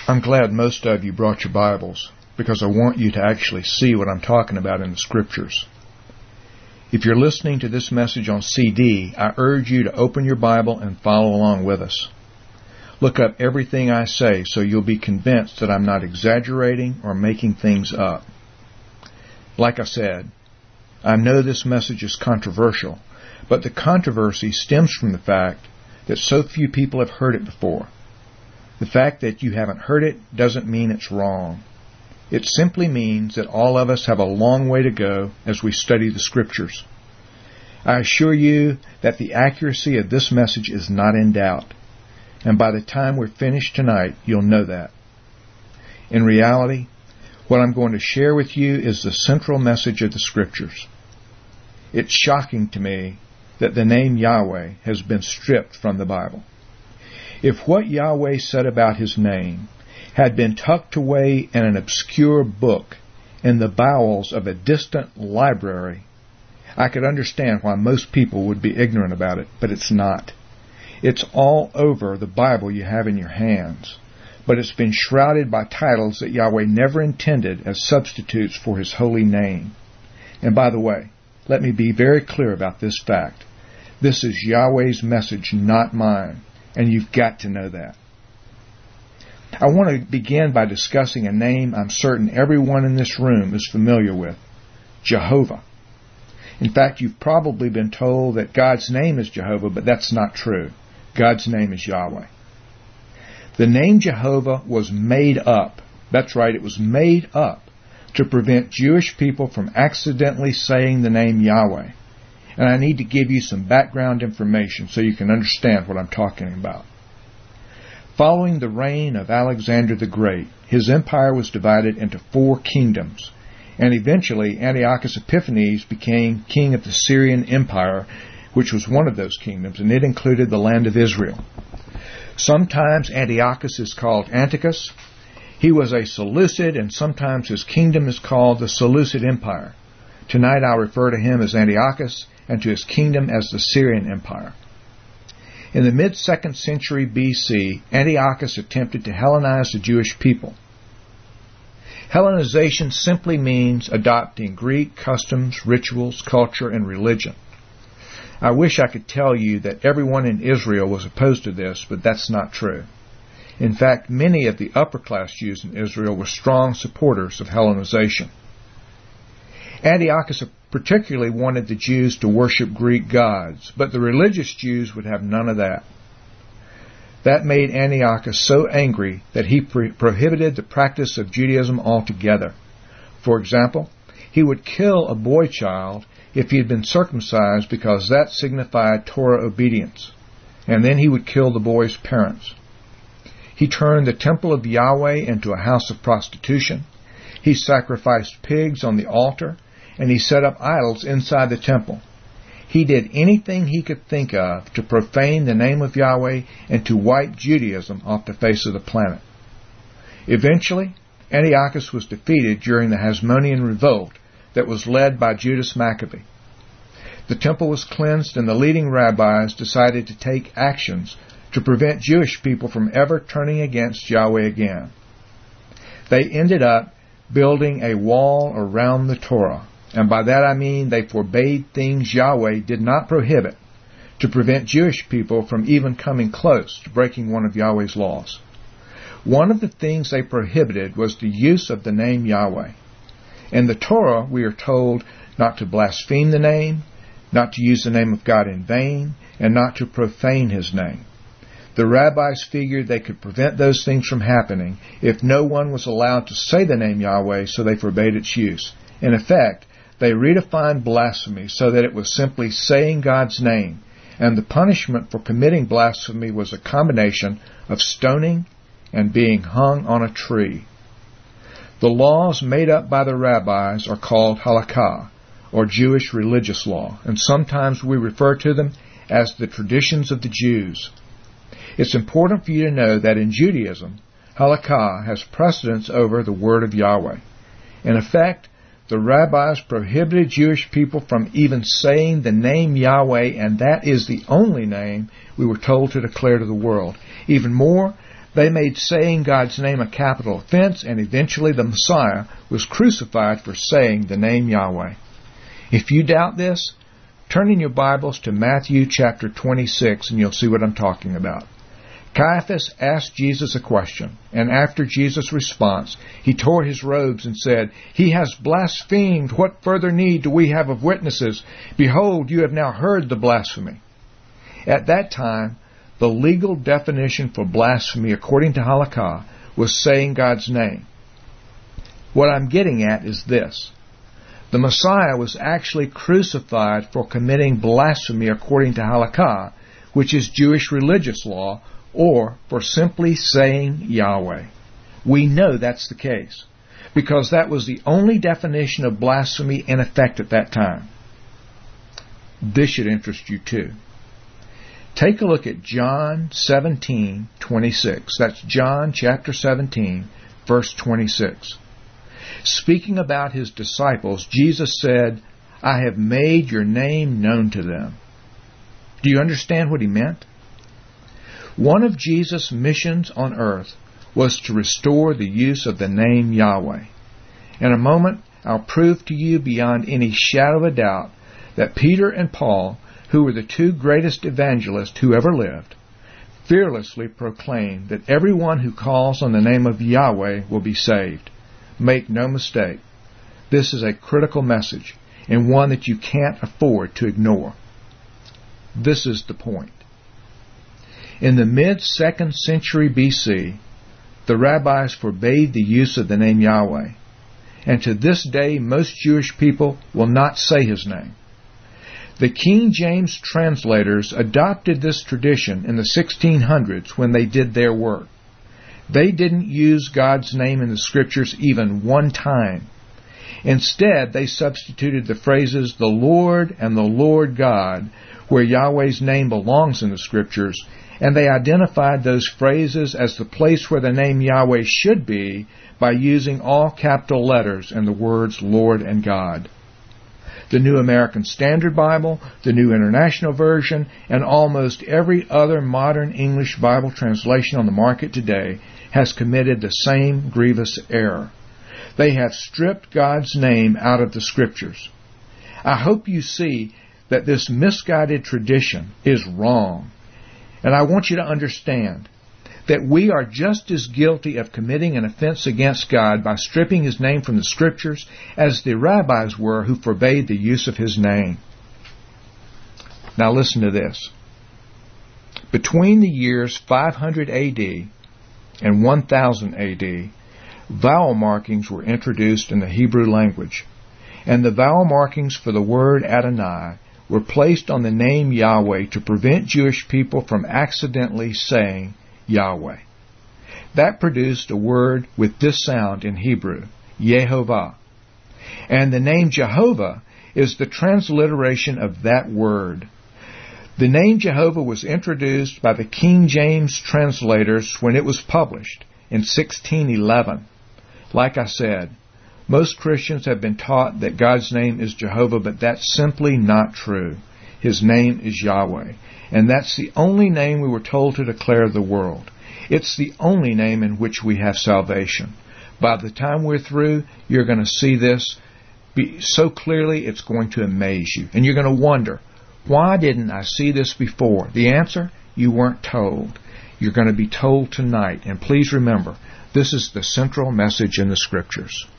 I'm glad most of you brought your Bibles, because I want you to actually see what I'm talking about in the Scriptures. If you're listening to this message on CD, I urge you to open your Bible and follow along with us. Look up everything I say so you'll be convinced that I'm not exaggerating or making things up. Like I said, I know this message is controversial, but the controversy stems from the fact that so few people have heard it before. The fact that you haven't heard it doesn't mean it's wrong. It simply means that all of us have a long way to go as we study the Scriptures. I assure you that the accuracy of this message is not in doubt, and by the time we're finished tonight, you'll know that. In reality, what I'm going to share with you is the central message of the Scriptures. It's shocking to me that the name Yahweh has been stripped from the Bible. If what Yahweh said about His name had been tucked away in an obscure book in the bowels of a distant library, I could understand why most people would be ignorant about it, but it's not. It's all over the Bible you have in your hands, but it's been shrouded by titles that Yahweh never intended as substitutes for His holy name. And by the way, let me be very clear about this fact. This is Yahweh's message, not mine. And you've got to know that. I want to begin by discussing a name I'm certain everyone in this room is familiar with, Jehovah. In fact, you've probably been told that God's name is Jehovah, but that's not true. God's name is Yahweh. The name Jehovah was made up. That's right, it was made up to prevent Jewish people from accidentally saying the name Yahweh. And I need to give you some background information so you can understand what I'm talking about. Following the reign of Alexander the Great, his empire was divided into 4 kingdoms, and eventually Antiochus Epiphanes became king of the Syrian Empire, which was one of those kingdoms, and it included the land of Israel. Sometimes Antiochus is called Antiochus. He was a Seleucid, and sometimes his kingdom is called the Seleucid Empire. Tonight I'll refer to him as Antiochus, and to his kingdom as the Syrian Empire. In the mid-2nd century BC, Antiochus attempted to Hellenize the Jewish people. Hellenization simply means adopting Greek customs, rituals, culture, and religion. I wish I could tell you that everyone in Israel was opposed to this, but that's not true. In fact, many of the upper-class Jews in Israel were strong supporters of Hellenization. Antiochus particularly wanted the Jews to worship Greek gods, but the religious Jews would have none of that. That made Antiochus so angry that he prohibited the practice of Judaism altogether. For example, he would kill a boy child if he had been circumcised because that signified Torah obedience, and then he would kill the boy's parents. He turned the temple of Yahweh into a house of prostitution. He sacrificed pigs on the altar, and he set up idols inside the temple. He did anything he could think of to profane the name of Yahweh and to wipe Judaism off the face of the planet. Eventually, Antiochus was defeated during the Hasmonean revolt that was led by Judas Maccabee. The temple was cleansed, and the leading rabbis decided to take actions to prevent Jewish people from ever turning against Yahweh again. They ended up building a wall around the Torah. And by that I mean they forbade things Yahweh did not prohibit to prevent Jewish people from even coming close to breaking one of Yahweh's laws. One of the things they prohibited was the use of the name Yahweh. In the Torah, we are told not to blaspheme the name, not to use the name of God in vain, and not to profane His name. The rabbis figured they could prevent those things from happening if no one was allowed to say the name Yahweh, so they forbade its use. In effect, they redefined blasphemy so that it was simply saying God's name, and the punishment for committing blasphemy was a combination of stoning and being hung on a tree. The laws made up by the rabbis are called halakha, or Jewish religious law, and sometimes we refer to them as the traditions of the Jews. It's important for you to know that in Judaism, halakha has precedence over the word of Yahweh. In effect, the rabbis prohibited Jewish people from even saying the name Yahweh, and that is the only name we were told to declare to the world. Even more, They made saying God's name a capital offense, and eventually the Messiah was crucified for saying the name Yahweh. If you doubt this, turn in your Bibles to Matthew chapter 26 and you'll see what I'm talking about. Caiaphas asked Jesus a question, and after Jesus' response, he tore his robes and said, "He has blasphemed. What further need do we have of witnesses? Behold, you have now heard the blasphemy." At that time, the legal definition for blasphemy according to Halakha was saying God's name. What I'm getting at is this. The Messiah was actually crucified for committing blasphemy according to Halakha, which is Jewish religious law, or for simply saying Yahweh. We know that's the case, because that was the only definition of blasphemy in effect at that time. This should interest you too. Take a look at John 17:26. That's John chapter 17, verse 26. Speaking about His disciples, Jesus said, "I have made your name known to them." Do you understand what He meant? One of Jesus' missions on earth was to restore the use of the name Yahweh. In a moment, I'll prove to you beyond any shadow of a doubt that Peter and Paul, who were the two greatest evangelists who ever lived, fearlessly proclaimed that everyone who calls on the name of Yahweh will be saved. Make no mistake, this is a critical message, and one that you can't afford to ignore. This is the point. In the mid-2nd century BC, the rabbis forbade the use of the name Yahweh, and to this day most Jewish people will not say His name. The King James translators adopted this tradition in the 1600s when they did their work. They didn't use God's name in the Scriptures even one time. Instead, they substituted the phrases "the Lord" and "the Lord God," where Yahweh's name belongs in the Scriptures, and they identified those phrases as the place where the name Yahweh should be by using all capital letters and the words Lord and God. The New American Standard Bible, the New International Version, and almost every other modern English Bible translation on the market today has committed the same grievous error. They have stripped God's name out of the Scriptures. I hope you see that this misguided tradition is wrong. And I want you to understand that we are just as guilty of committing an offense against God by stripping His name from the Scriptures as the rabbis were who forbade the use of His name. Now listen to this. Between the years 500 AD and 1000 AD, vowel markings were introduced in the Hebrew language, and the vowel markings for the word Adonai were placed on the name Yahweh to prevent Jewish people from accidentally saying Yahweh. That produced a word with this sound in Hebrew, Yehovah. And the name Jehovah is the transliteration of that word. The name Jehovah was introduced by the King James translators when it was published in 1611. Like I said, most Christians have been taught that God's name is Jehovah, but that's simply not true. His name is Yahweh, and that's the only name we were told to declare the world. It's the only name in which we have salvation. By the time we're through, you're going to see this so clearly it's going to amaze you. And you're going to wonder, why didn't I see this before? The answer, you weren't told. You're going to be told tonight. And please remember, this is the central message in the Scriptures.